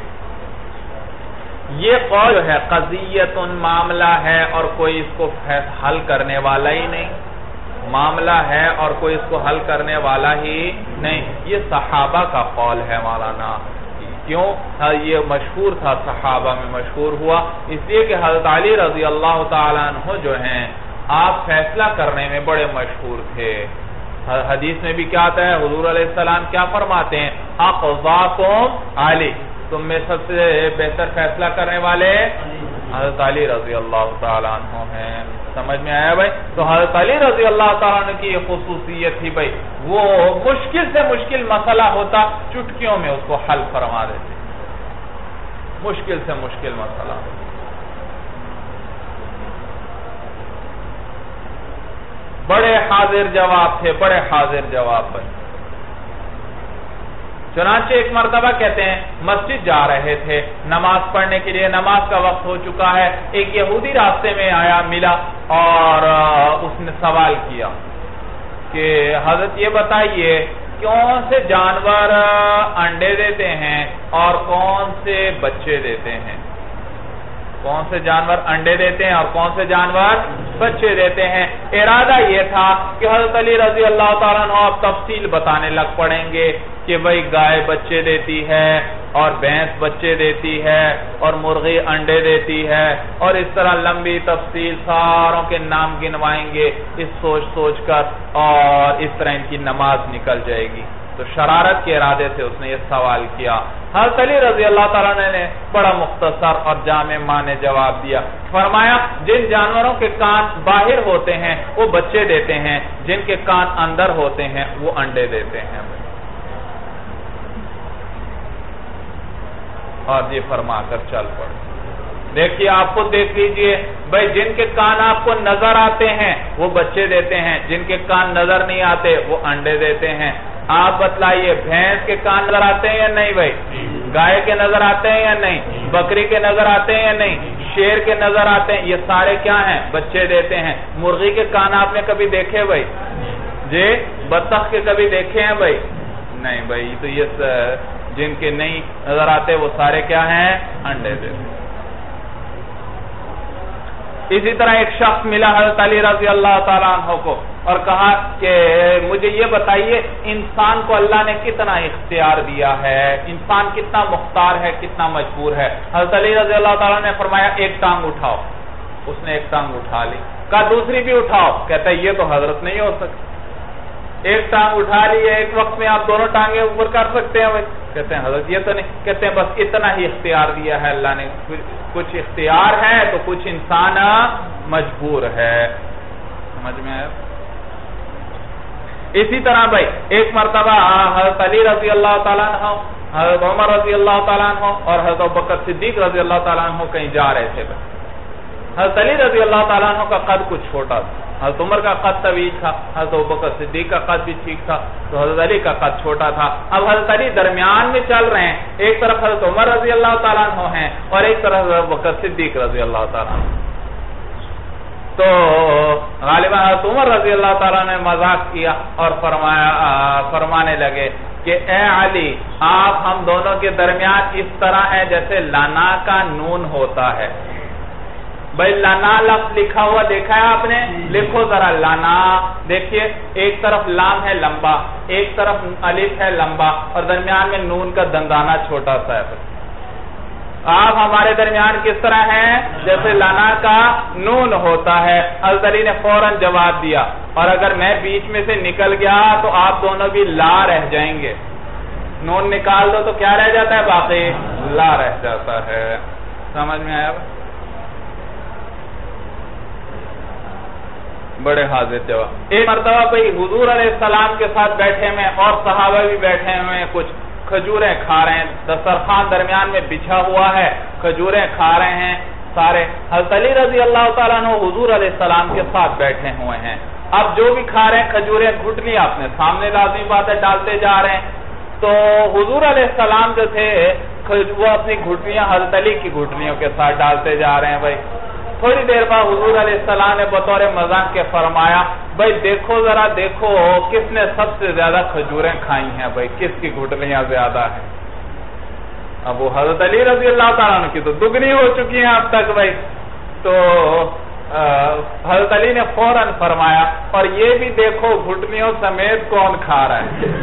یہ قول ہے قضیت معاملہ ہے اور کوئی اس کو حل کرنے والا ہی نہیں. معاملہ ہے اور کوئی اس کو حل کرنے والا ہی نہیں. یہ صحابہ کا قول ہے مولانا. کیوں؟ یہ مشہور تھا، صحابہ میں مشہور ہوا اس لیے کہ حضرت علی رضی اللہ تعالیٰ عنہ جو ہیں آپ فیصلہ کرنے میں بڑے مشہور تھے. حدیث میں بھی کیا آتا ہے؟ حضور علیہ السلام کیا فرماتے ہیں؟ اقضاکم علی، تم میں سب سے بہتر فیصلہ کرنے والے حضرت علی رضی اللہ تعالیٰ عنہ ہیں. سمجھ میں آیا بھائی؟ تو حضرت علی رضی اللہ تعالیٰ عنہ کی یہ خصوصیت تھی بھائی، وہ مشکل سے مشکل مسئلہ ہوتا چٹکیوں میں اس کو حل فرما دیتے. مشکل سے مشکل مسئلہ بڑے حاضر جواب تھے، بڑے حاضر جواب بھائی. چنانچہ ایک مرتبہ کہتے ہیں مسجد جا رہے تھے نماز پڑھنے کے لیے، نماز کا وقت ہو چکا ہے. ایک یہودی راستے میں آیا، ملا اور اس نے سوال کیا کہ حضرت یہ بتائیے کون سے جانور انڈے دیتے ہیں اور کون سے بچے دیتے ہیں؟ کون سے جانور انڈے دیتے ہیں اور کون سے جانور بچے دیتے ہیں؟ ارادہ یہ تھا کہ حضرت علی رضی اللہ تعالیٰ عنہ اب تفصیل بتانے لگ پڑیں گے کہ بھئی گائے بچے دیتی ہے اور بھینس بچے دیتی ہے اور مرغی انڈے دیتی ہے اور اس طرح لمبی تفصیل ساروں کے نام گنوائیں گے اس سوچ سوچ کر اور اس طرح ان کی نماز نکل جائے گی. تو شرارت کے ارادے سے اس نے یہ سوال کیا. حضرت علی رضی اللہ تعالیٰ نے بڑا مختصر اور جامع معنی جواب دیا. فرمایا جن جانوروں کے کان باہر ہوتے ہیں وہ بچے دیتے ہیں, جن کے کان اندر ہوتے ہیں وہ انڈے دیتے ہیں. اور یہ فرما کر چل پڑے. دیکھیے آپ خود دیکھ لیجئے بھائی, جن کے کان آپ کو نظر آتے ہیں وہ بچے دیتے ہیں, جن کے کان نظر نہیں آتے وہ انڈے دیتے ہیں. آپ بتلائیے بھینس کے کان نظر آتے ہیں یا نہیں بھائی, گائے کے نظر آتے ہیں یا نہیں, بکری کے نظر آتے ہیں یا نہیں, شیر کے نظر آتے ہیں, یہ سارے کیا ہیں بچے دیتے ہیں. مرغی کے کان آپ نے کبھی دیکھے بھائی جی, بطخ کے کبھی دیکھے ہیں بھائی نہیں بھائی. تو یہ جن کے نہیں نظر آتے وہ سارے کیا ہیں انڈے دیتے ہیں. اسی طرح ایک شخص ملا حضرت علی رضی اللہ تعالیٰ عنہ کو اور کہا کہ مجھے یہ بتائیے انسان کو اللہ نے کتنا اختیار دیا ہے, انسان کتنا مختار ہے, کتنا مجبور ہے. حضرت علی رضی اللہ تعالیٰ نے فرمایا ایک ٹانگ اٹھاؤ. اس نے ایک ٹانگ اٹھا لی. کہا دوسری بھی اٹھاؤ. کہتا ہے یہ تو حضرت نہیں ہو سکتا, ایک ٹانگ اٹھا لی ہے, ایک وقت میں آپ دونوں ٹانگیں اوپر کر سکتے ہیں بھائی. کہتے ہیں حضرت یہ تو نہیں. کہتے ہیں بس اتنا ہی اختیار دیا ہے اللہ نے, کچھ اختیار ہے تو کچھ انسان مجبور ہے. سمجھ میں آیا؟ اسی طرح بھائی ایک مرتبہ حضرت علی رضی اللہ تعالیٰ عنہ, حضرت عمر رضی اللہ تعالیٰ عنہ اور حضرت ابوبکر صدیق رضی اللہ تعالیٰ عنہ کہیں جا رہے تھے. حضرت علی رضی اللہ تعالیٰ عنہ کا قد کچھ چھوٹا تھا, حضرت عمر کا قد طویل تھا, حضرت ابوبکر صدیق کا قد بھی ٹھیک تھا, تو حضرت علی کا قد چھوٹا تھا. اب حضرت علی درمیان میں چل رہے ہیں, ایک طرف حضرت عمر رضی اللہ تعالیٰ عنہ ہیں اور ایک طرف حضرت ابوبکر صدیق رضی اللہ تعالیٰ عنہ. تو غالباً حضرت عمر رضی اللہ تعالیٰ نے مذاق کیا اور فرمانے لگے کہ اے علی آپ ہم دونوں کے درمیان اس طرح ہے جیسے لانا کا نون ہوتا ہے. بھائی لانا لفظ لکھا ہوا دیکھا ہے آپ نے, لکھو ذرا لانا. دیکھیے ایک طرف لام ہے لمبا, ایک طرف الف ہے لمبا اور درمیان میں نون کا دندانہ چھوٹا سا ہے. آپ ہمارے درمیان کس طرح ہیں جیسے لانا کا نون ہوتا ہے. حضرت علی نے فوراً جواب دیا, اور اگر میں بیچ میں سے نکل گیا تو آپ دونوں بھی لا رہ جائیں گے. نون نکال دو تو کیا رہ جاتا ہے, باقی لا رہ جاتا ہے. سمجھ میں آیا؟ بڑے حاضر جواب. ایک مرتبہ بھئی حضور علیہ السلام کے ساتھ بیٹھے ہوئے اور صحابہ بھی بیٹھے ہوئے ہیں, کچھ کھجوریں کھا رہے ہیں, دسترخوان درمیان میں بچھا ہوا ہے, کھجوریں کھا رہے ہیں سارے. حضرت علی رضی اللہ تعالیٰ عنہ حضور علیہ السلام کے ساتھ بیٹھے ہوئے ہیں. اب جو بھی کھا رہے ہیں کھجوریں گھٹنی اپنے سامنے لازمی بات ہے ڈالتے جا رہے ہیں. تو حضور علیہ السلام جو تھے وہ اپنی گھٹنیاں حضرت علی کی گھٹنیوں کے ساتھ ڈالتے جا رہے ہیں. بھائی تھوڑی دیر بعد حضور علیہ السلام نے بطور مذاق کے فرمایا, بھائی دیکھو ذرا دیکھو کس نے سب سے زیادہ کھجوریں کھائی ہیں, بھائی کس کی گھٹنیاں زیادہ ہیں. اب وہ حضرت علی رضی اللہ تعالیٰ عنہ کی تو دگنی ہو چکی ہیں اب تک بھائی. تو حضرت علی نے فوراً فرمایا, اور یہ بھی دیکھو گھٹنیوں سمیت کون کھا رہا ہے.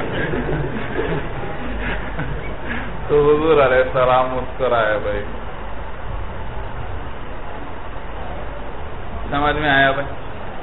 تو حضور علیہ السلام مسکرائے. بھائی سمجھ میں آیا بھائی.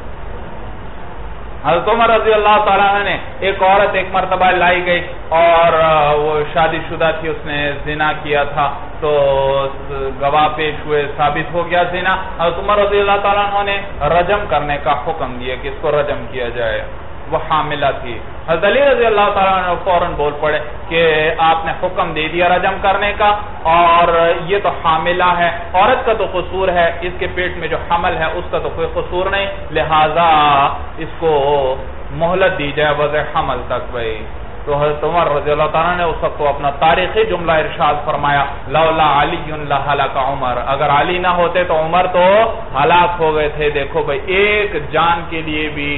حضرت عمر رضی اللہ تعالیٰ عنہ نے ایک عورت ایک مرتبہ لائی گئی اور وہ شادی شدہ تھی, اس نے زنا کیا تھا, تو گواہ پیش ہوئے, ثابت ہو گیا زنا. حضرت عمر رضی اللہ تعالیٰ عنہ نے رجم کرنے کا حکم دیا کہ اس کو رجم کیا جائے. وہ حاملہ تھی. حضرت علی رضی اللہ تعالیٰ عنہ فوراً بول پڑے کہ آپ نے حکم دے دیا رجم کرنے کا, اور یہ تو حاملہ ہے, عورت کا تو قصور ہے, اس کے پیٹ میں جو حمل ہے اس کا تو کوئی قصور نہیں, لہذا اس کو مہلت دی جائے وضع حمل تک. بھائی تو حضرت عمر رضی اللہ تعالیٰ نے اس وقت اپنا تاریخی جملہ ارشاد فرمایا, لولا علی لہلک عمر, اگر علی نہ ہوتے تو عمر تو ہلاک ہو گئے تھے. دیکھو بھائی ایک جان کے لیے بھی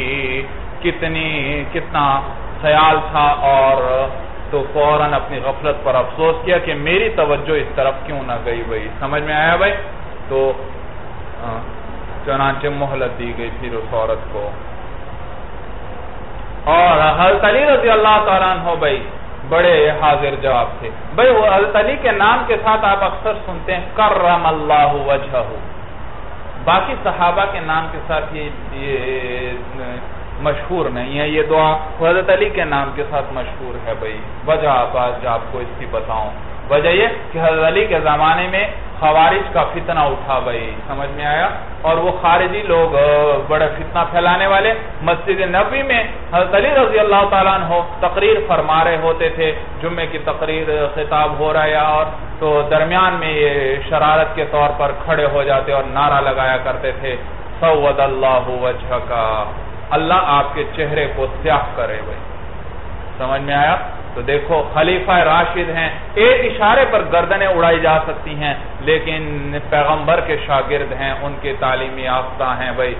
کتنا خیال تھا, اور تو فوراً اپنی غفلت پر افسوس کیا کہ میری توجہ اس طرف کیوں نہ گئی. بھائی سمجھ میں آیا بھائی. تو چنانچہ مہلت دی گئی پھر اس عورت کو. اور حضرت علی رضی اللہ تعالیٰ عنہ بھائی بڑے حاضر جواب تھے بھئی وہ حضرت علی کے نام کے ساتھ آپ اکثر سنتے ہیں کرم اللہ وجہہ، باقی صحابہ کے نام کے ساتھ یہ مشہور نہیں ہے یہ دعا، حضرت علی کے نام کے ساتھ مشہور ہے بھئی۔ وجہ آپ کو اس کی بتاؤں، وجہ یہ کہ حضرت علی کے زمانے میں خوارج کا فتنہ اٹھا بھئی، سمجھ میں آیا، اور وہ خارجی لوگ بڑا فتنہ پھیلانے والے مسجد نبوی میں حضرت علی رضی اللہ تعالیٰ عنہ تقریر فرما رہے ہوتے تھے، جمعے کی تقریر خطاب ہو رہا ہے، اور تو درمیان میں یہ شرارت کے طور پر کھڑے ہو جاتے اور نعرہ لگایا کرتے تھے سود اللہ وجہ کا، اللہ آپ کے چہرے کو سیاہ کرے بھئی، سمجھ میں آیا۔ تو دیکھو خلیفہ راشد ہیں، ایک اشارے پر گردنیں اڑائی جا سکتی ہیں، لیکن پیغمبر کے شاگرد ہیں، ان کے تعلیمی یافتہ ہیں بھئی،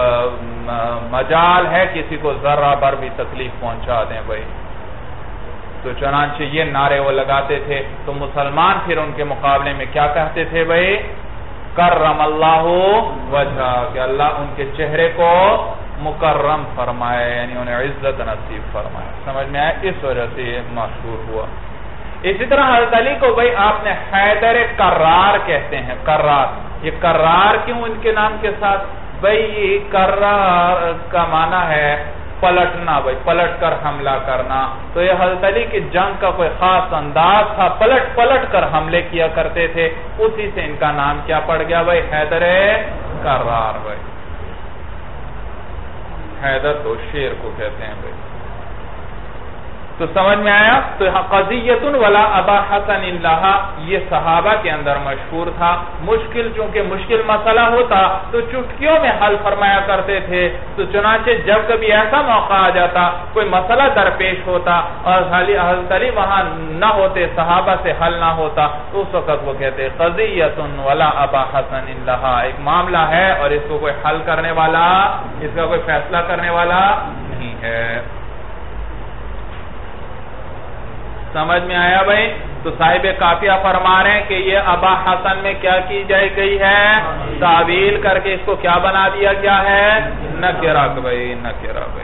مجال ہے کسی کو ذرہ بر بھی تکلیف پہنچا دیں بھئی۔ تو چنانچہ یہ نعرے وہ لگاتے تھے، تو مسلمان پھر ان کے مقابلے میں کیا کہتے تھے بھئی؟ کرم اللہ وجہ، کہ اللہ ان کے چہرے کو مکرم فرمائے، یعنی انہیں عزت نصیب فرمائے، سمجھ میں آئے، اس وجہ سے یہ مشہور ہوا۔ اسی طرح حضرت علی کو بھئی آپ نے حیدر کرار کہتے ہیں، کرار، یہ کرار کیوں ان کے نام کے ساتھ؟ بھئی کرار کا معنی ہے پلٹنا بھئی، پلٹ کر حملہ کرنا، تو یہ حضرت علی کی جنگ کا کوئی خاص انداز تھا، پلٹ کر حملے کیا کرتے تھے، اسی سے ان کا نام کیا پڑ گیا بھئی؟ حیدر کرار بھئی، حیدر تو شیر کو کہتے ہیں بھئی۔ تو سمجھ میں آیا، تو قضیۃ ولا ابا حسن اللہ یہ صحابہ کے اندر مشہور تھا، مشکل چونکہ مشکل مسئلہ ہوتا تو چٹکیوں میں حل فرمایا کرتے تھے، تو چنانچہ جب کبھی ایسا موقع آ جاتا، کوئی مسئلہ درپیش ہوتا اور حضرت علی وہاں نہ ہوتے، صحابہ سے حل نہ ہوتا، تو اس وقت وہ کہتے قضیۃ ولا ابا حسن اللہ، ایک معاملہ ہے اور اس کو کوئی حل کرنے والا، اس کا کوئی فیصلہ کرنے والا نہیں ہے۔ سمجھ میں آیا بھئی؟ تو صاحب کافیہ فرما رہے ہیں کہ یہ ابا حسن میں کیا کی جائے گئی ہے؟ تعویل کر کے اس کو کیا بنا دیا گیا ہے؟ نکرہ بھئی، نکرہ بھئی۔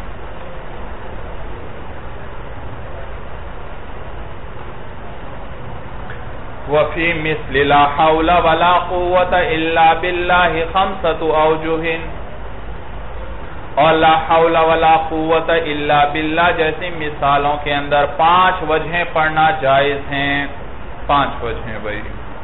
وفی مثل لا حول ولا قوة الا باللہ خمسۃ اوجہ، اور لا حول ولا قوت الا باللہ جیسی مثالوں کے اندر 5 وجہیں پڑھنا جائز ہیں، 5 وجہیں بھئی،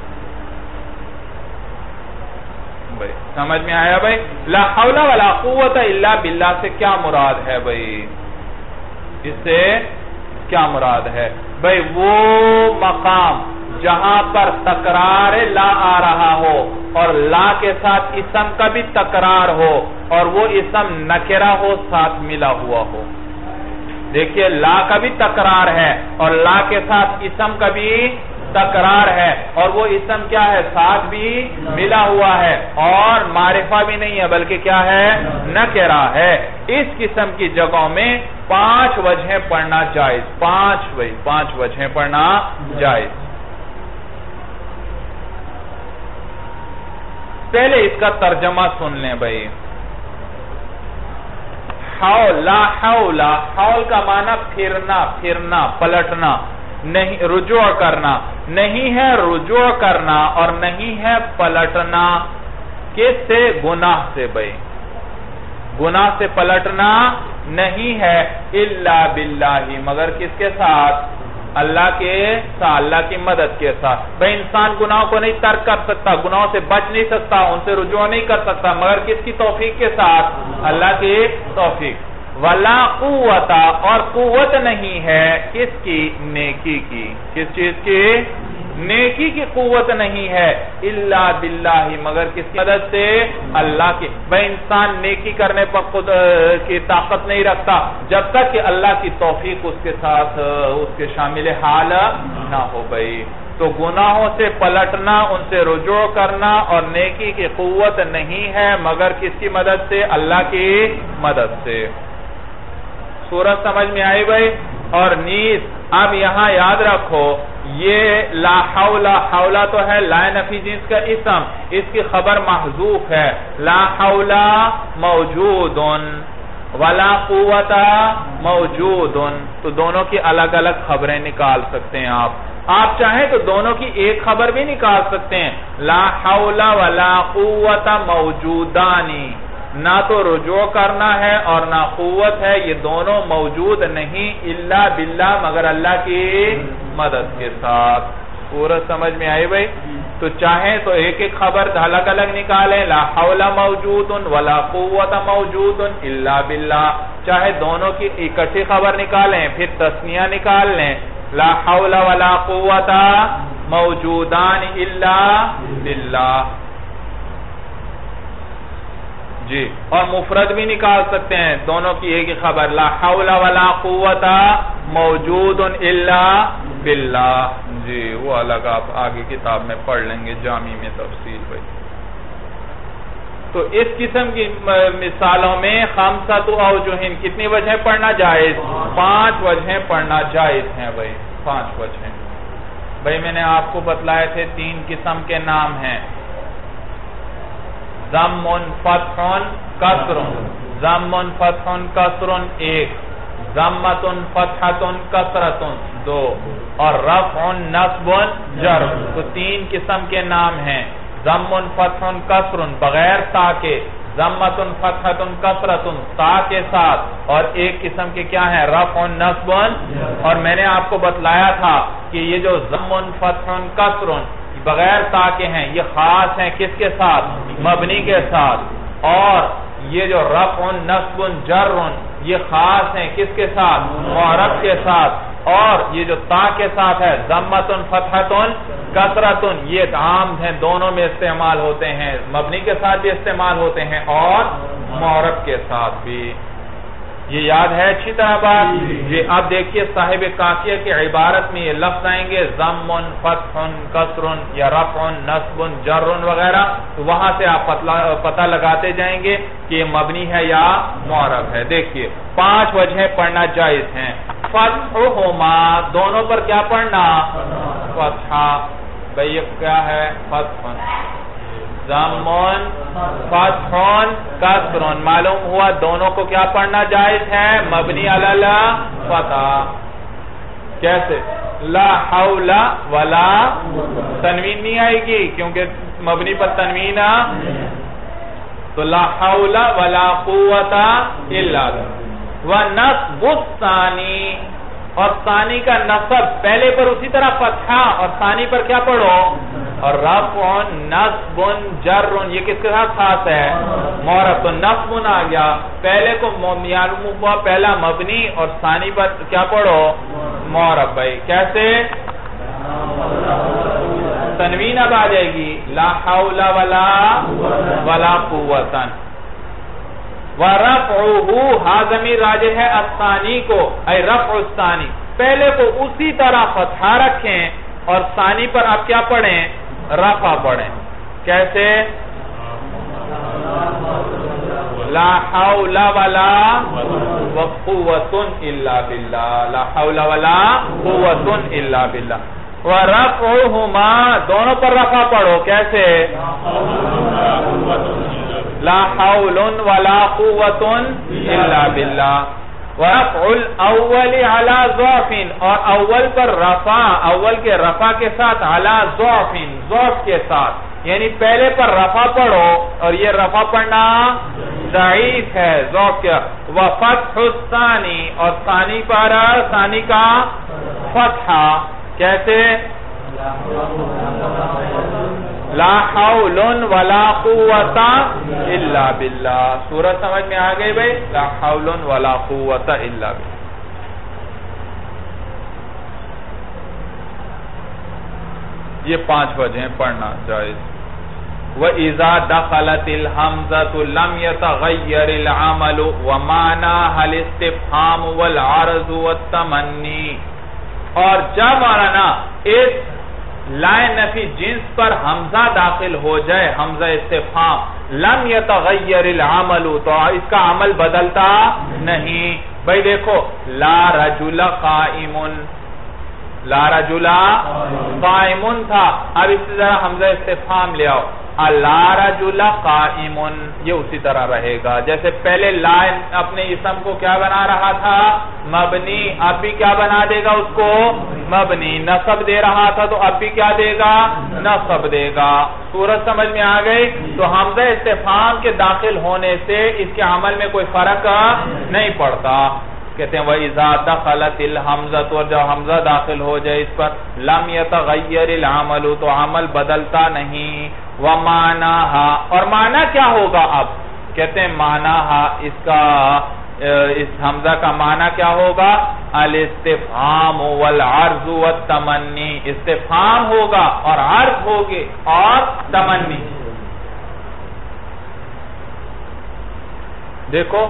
سمجھ میں آیا بھئی؟ لا حول ولا قوت الا باللہ سے کیا مراد ہے بھئی؟ اس سے کیا مراد ہے بھئی؟ وہ مقام جہاں پر تکرار لا آ رہا ہو اور لا کے ساتھ اسم کا بھی تکرار ہو اور وہ اسم نکرہ ہو، ساتھ ملا ہوا ہو۔ دیکھیے لا کا بھی تکرار ہے اور لا کے ساتھ اسم کا بھی تکرار ہے، اور وہ اسم کیا ہے؟ ساتھ بھی ملا ہوا ہے اور معرفہ بھی نہیں ہے بلکہ کیا ہے؟ نکرہ ہے۔ اس قسم کی جگہوں میں 5 وجہیں پڑھنا جائز، 5 وجہیں پڑھنا جائز۔ پہلے اس کا ترجمہ سن لیں بھئی۔ لا حول، حول کا معنی پھرنا، پلٹنا، نہیں رجوع کرنا، نہیں ہے رجوع کرنا اور نہیں ہے پلٹنا، کس سے؟ گناہ سے بھئی، گناہ سے پلٹنا نہیں ہے، الا باللہ مگر کس کے ساتھ؟ اللہ کے ساتھ، اللہ کی مدد کے ساتھ۔ بھئی انسان گناہوں کو نہیں ترک کر سکتا، گناہوں سے بچ نہیں سکتا، ان سے رجوع نہیں کر سکتا، مگر کس کی توفیق کے ساتھ؟ اللہ کی توفیق۔ ولا قوت، اور قوت نہیں ہے کس کی؟ نیکی کی۔ کس چیز کی؟ نیکی کی قوت نہیں ہے، الا باللہ مگر کس کی مدد سے؟ اللہ کی۔ بھئی انسان نیکی کرنے پر خود کی طاقت نہیں رکھتا جب تک کہ اللہ کی توفیق اس کے ساتھ اس کے شامل حال نہ ہو بھئی۔ تو گناہوں سے پلٹنا، ان سے رجوع کرنا اور نیکی کی قوت نہیں ہے مگر کس کی مدد سے؟ اللہ کی مدد سے۔ سورت سمجھ میں آئی بھئی؟ اور نیز اب یہاں یاد رکھو یہ لا حول، حولا تو ہے لا نفی جنس کا اسم، اس کی خبر محذوف ہے، لا حول موجود، ولا قوت موجود، تو دونوں کی الگ الگ خبریں نکال سکتے ہیں آپ چاہیں تو دونوں کی ایک خبر بھی نکال سکتے ہیں. لا حول ولا قوت موجودانی، نہ تو رجوع کرنا ہے اور نہ قوت ہے، یہ دونوں موجود نہیں الا باللہ مگر اللہ کی مدد کے ساتھ. پورا سمجھ میں آئی بھائی؟ تو چاہیں تو ایک ایک خبر الگ الگ نکالیں، لا حول موجود ولا قوت موجود الا باللہ، چاہے دونوں کی اکٹھی خبر نکالیں پھر تثنیہ نکال لیں، لا حول ولا قوت موجودان الا باللہ. جی اور مفرد بھی نکال سکتے ہیں، دونوں کی ایک ہی خبر، لا حول ولا قوت موجود الا باللہ. جی وہ الگ آپ آگے کتاب میں پڑھ لیں گے جامع میں تفصیل بھائی. تو اس قسم کی مثالوں میں خمسۃ اوجہ، کتنی وجہیں پڑھنا جائز؟ 5 وجہیں پڑھنا جائز ہیں بھائی، 5 وجہیں. بھائی میں نے آپ کو بتلائے تھے 3 قسم کے نام ہیں، ضم فتح کسر، ضم فتح کسر 1، ضمۃ فتحۃ کسرۃ 2، اور رفع نصب جر. تو 3 قسم کے نام ہیں، ضم فتح کسر بغیر تا کے، ضمۃ فتحۃ کسرۃ تا کے ساتھ، اور ایک قسم کے کیا ہیں؟ رفع نصب. اور میں نے آپ کو بتلایا تھا کہ یہ جو ضم فتح کسر بغیر تا کے ہیں یہ خاص ہیں کس کے ساتھ؟ مبنی کے ساتھ. اور یہ جو رفع نصب جر یہ خاص ہیں کس کے ساتھ؟ معرب کے ساتھ. اور یہ جو تا کے ساتھ ہے ضمۃ فتحۃ کسرۃ یہ عام ہیں، دونوں میں استعمال ہوتے ہیں، مبنی کے ساتھ بھی استعمال ہوتے ہیں اور معرب کے ساتھ بھی. یہ یاد ہے اچھی طرح بات؟ یہ اب دیکھیے صاحب قافیہ کی عبارت میں یہ لفظ آئیں گے ضم فتح کسر یا رفع نصب جر وغیرہ، تو وہاں سے آپ پتہ لگاتے جائیں گے کہ یہ مبنی ہے یا معرب ہے. دیکھیے 5 وجہیں پڑھنا جائز ہیں. فتحہما، دونوں پر کیا پڑھنا؟ فتحہ. بھئی یہ کیا ہے؟ فتح. ضم فتح کسر، معلوم ہوا دونوں کو کیا پڑھنا جائز ہے؟ مبنی علی فتح. کیسے؟ لا حول ولا، تنوین نہیں آئے گی کیونکہ مبنی پر تنوین، تو لا حول ولا قوت الا باللہ. ونصب الثانی، اور ثانی کا نصب پہلے پر اسی طرح فتحہ اور ثانی پر کیا پڑھو؟ اور رفع نصب جر، یہ کس کے ساتھ خاص ہے؟ معرب. تو نصب آ گیا، پہلے کو معلوم ہوا پہلا مبنی اور ثانی پر کیا پڑھو؟ معرب. بھائی کیسے؟ تنوین اب آ جائے گی، لا حول ولا قوت. وَرَفْعُهُ، ہا ضمیر راجع ہے الثانی کو، اے رفع الثانی، پہلے کو اسی طرح فتحہ رکھیں اور ثانی پر آپ کیا پڑھیں؟ رفع پڑھیں. کیسے؟ لا حول ولا قوت الا باللہ، لا حول ولا قوت الا باللہ. وَرَفْعُهُمَا، دونوں پر رفع پڑھو. کیسے؟ لا حول ولا قوت الا باللہ. ورفع الاول علی ضعف، اور اول پر رفع، اول کے رفع کے ساتھ علی ضعف، ضعف کے ساتھ، یعنی پہلے پر رفع پڑھو اور یہ رفع پڑھنا ضعیف ہے، ضعف کیا. وفتح الثانی، اور ثانی پر ثانی کا فتحہ. کیسے؟ لا حول ولا قوت الا باللہ. سورہ سمجھ میں آ گئی بھئی؟ لا حول ولا قوت الا باللہ. یہ 5 وجہیں پڑھنا جائز. وَإِذَا دَخَلَتِ الْحَمْزَةُ لَمْ يَتَغَيَّرِ الْعَمَلُ وَمَعْنَاهَا الْإِسْتِفْهَامُ وَالْعَرْضُ وَالتَّمَنِّي، اور جب مولانا اس لائے نفی جنس پر حمزہ داخل ہو جائے، حمزہ استفہام، لم یتغیر العمل، تو اس کا عمل بدلتا نہیں. بھئی دیکھو لا رجل قائم، لا رجل قائم تھا، اب اس سے ذرا حمزہ استفہام لے آؤ، لا رجل قائم، یہ اسی طرح رہے گا جیسے پہلے لا اپنے اسم کو کیا بنا رہا تھا؟ مبنی، اب بھی کیا بنا دے گا اس کو؟ مبنی۔ نصب دے رہا تھا تو اب بھی کیا دے گا؟ نصب دے گا۔ صورت سمجھ میں آ گئی؟ تو حمزہ استفہام کے داخل ہونے سے اس کے عمل میں کوئی فرق نہیں پڑتا۔ کہتے ہیں وَإِذَا دَخَلَتِ الْحَمْزَةُ، اور جب حمزہ داخل ہو جائے اس پر، لَمْ يَتَغَيَّرِ الْعَمَلُ، تو عمل بدلتا نہیں۔ وَمَعْنَاهَا، اور معنی کیا ہوگا اب؟ کہتے ہیں معنیها، اس حمزہ کا معنی کیا ہوگا؟ الاستفہام والعرض والتمنی، استفہام ہوگا اور عرض ہوگی اور تمنی۔ دیکھو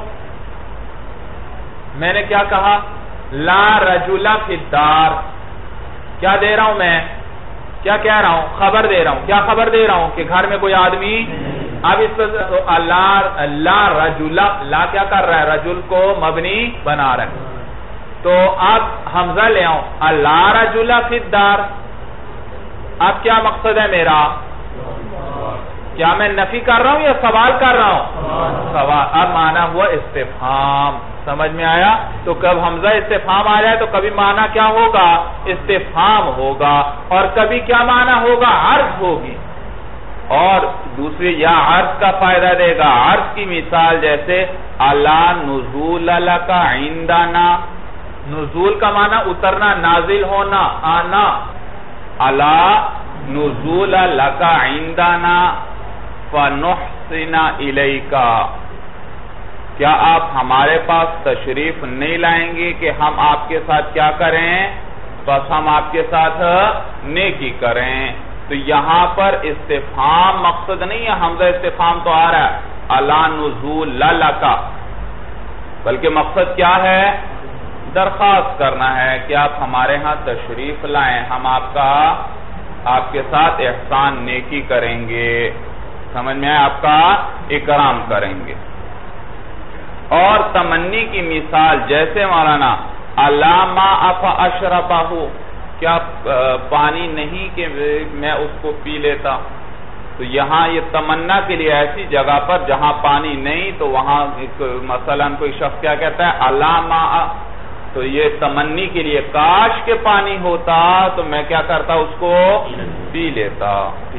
میں نے کیا کہا؟ لا رجل فی الدار، کیا دے رہا ہوں میں؟ کیا کہہ رہا ہوں؟ خبر دے رہا ہوں۔ کیا خبر دے رہا ہوں؟ کہ گھر میں کوئی آدمی۔ اب اس پر لا رجل، لا کیا کر رہا ہے؟ رجل کو مبنی بنا رہا ہے۔ تو اب حمزہ لے آؤں، لا رجل فی الدار، اب کیا مقصد ہے میرا؟ کیا میں نفی کر رہا ہوں یا سوال کر رہا ہوں؟ سوال۔ اب معنی ہوا استفہام، سمجھ میں آیا؟ تو کب حمزہ استفہام آ جائے تو کبھی معنی کیا ہوگا؟ استفہام ہوگا، اور کبھی کیا معنی ہوگا؟ عرض ہوگی۔ اور دوسری یا عرض کا فائدہ دے گا۔ عرض کی مثال جیسے الا نزول لک عندنا، نزول کا معنی اترنا، نازل ہونا، آنا۔ الا نزول لک عندنا فنحسن الیک، کیا آپ ہمارے پاس تشریف نہیں لائیں گے کہ ہم آپ کے ساتھ کیا کریں؟ بس ہم آپ کے ساتھ نیکی کریں۔ تو یہاں پر استفہام مقصد نہیں ہے، حمزہ استفہام تو آ رہا ہے الا نزول لک، بلکہ مقصد کیا ہے؟ درخواست کرنا ہے کہ آپ ہمارے ہاں تشریف لائیں، ہم آپ کے ساتھ احسان نیکی کریں گے، سمجھ میں آئے؟ آپ کا اکرام کریں گے۔ اور تمنی کی مثال جیسے مولانا الا ماء فاشربہ، کیا پانی نہیں کہ میں اس کو پی لیتا؟ تو یہاں یہ تمنا کے لیے ایسی جگہ پر جہاں پانی نہیں تو وہاں مثلا کوئی شخص کیا کہتا ہے الا ماء، تو یہ تمنی کے لیے کاش کے پانی ہوتا تو میں کیا کرتا؟ اس کو پی لیتا۔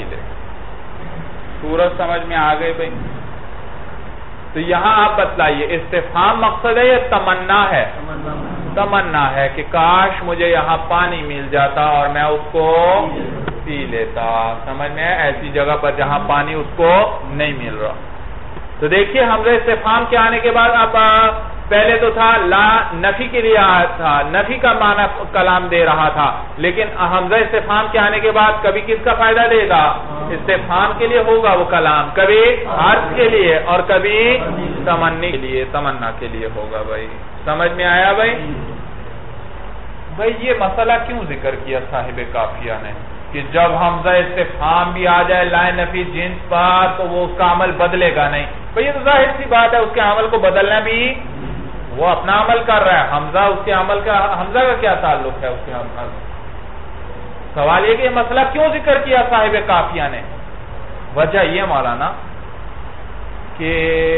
صورت سمجھ میں آ گئی بھائی؟ تو یہاں آپ بتلائیے استفہام مقصد ہے یا تمنا ہے؟ تمنا ہے کہ کاش مجھے یہاں پانی مل جاتا اور میں اس کو پی لیتا، سمجھ میں؟ ایسی جگہ پر جہاں پانی اس کو نہیں مل رہا۔ تو دیکھیے حمزہ استفہام کے آنے کے بعد اب پہلے تو تھا لا نفی کے لیے آیا تھا، نفی کا معنی کلام دے رہا تھا، لیکن حمزہ استفہام کے آنے کے بعد کبھی کس کا فائدہ دے گا؟ استفہام کے لیے ہوگا وہ کلام، کبھی عرض کے لیے اور کبھی تمنی کے لیے، تمنا کے لیے ہوگا۔ بھائی سمجھ میں آیا بھائی؟ بھائی یہ مسئلہ کیوں ذکر کیا صاحب کافیہ نے کہ جب حمزہ استفہام بھی آ جائے لائن نفی جنس پر تو وہ اس کا عمل بدلے گا نہیں؟ بھئی یہ تو ظاہر سی بات ہے، اس کے عمل کو بدلنا بھی، وہ اپنا عمل کر رہا ہے، حمزہ اس کے عمل کا، حمزہ کا کیا تعلق ہے اس کے عمل؟ سوال یہ کہ یہ مسئلہ کیوں ذکر کیا صاحب کافیہ نے؟ وجہ یہ مولانا کہ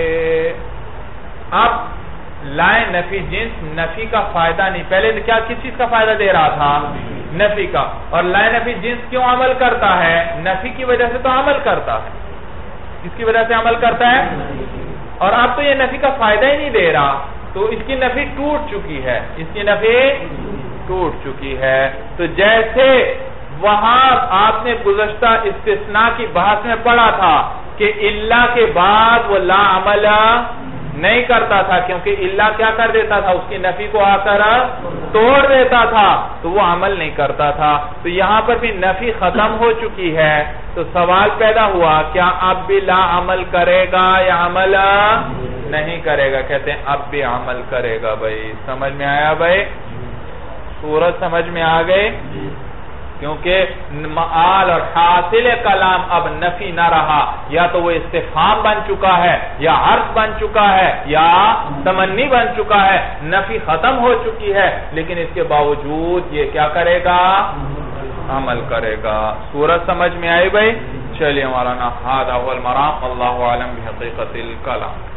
اب لائن نفی جنس نفی کا فائدہ نہیں، پہلے کیا کس چیز کا فائدہ دے رہا تھا؟ نفی کا۔ اور لائن نفی جنس کیوں عمل کرتا ہے؟ نفی کی وجہ سے تو عمل کرتا ہے۔ کس کی وجہ سے عمل کرتا ہے؟ اور اب تو یہ نفی کا فائدہ ہی نہیں دے رہا، تو اس کی نفی ٹوٹ چکی ہے، اس کی نفی ٹوٹ چکی ہے۔ تو جیسے وہاں آپ نے گزشتہ استثناء کی بحث میں پڑھا تھا کہ الا کے بعد وہ لا عمل نہیں کرتا تھا، کیونکہ الا کیا کر دیتا تھا؟ اس کی نفی کو آ کر توڑ دیتا تھا، تو وہ عمل نہیں کرتا تھا۔ تو یہاں پر بھی نفی ختم ہو چکی ہے، تو سوال پیدا ہوا کیا اب بھی لا عمل کرے گا یا عمل نہیں کرے گا؟ کہتے ہیں اب بھی عمل کرے گا۔ بھائی سمجھ میں آیا بھائی؟ صورت سمجھ میں آ گئی؟ کیونکہ معال اور حاصل کلام اب نفی نہ رہا، یا تو وہ استفہام بن چکا ہے یا عرض بن چکا ہے یا تمنی بن چکا ہے، نفی ختم ہو چکی ہے، لیکن اس کے باوجود یہ کیا کرے گا؟ عمل کرے گا۔ صورت سمجھ میں آئی بھائی؟ چلیے مولانا، ھذا هو المرام، اللہ اعلم بحقیقت الکلام۔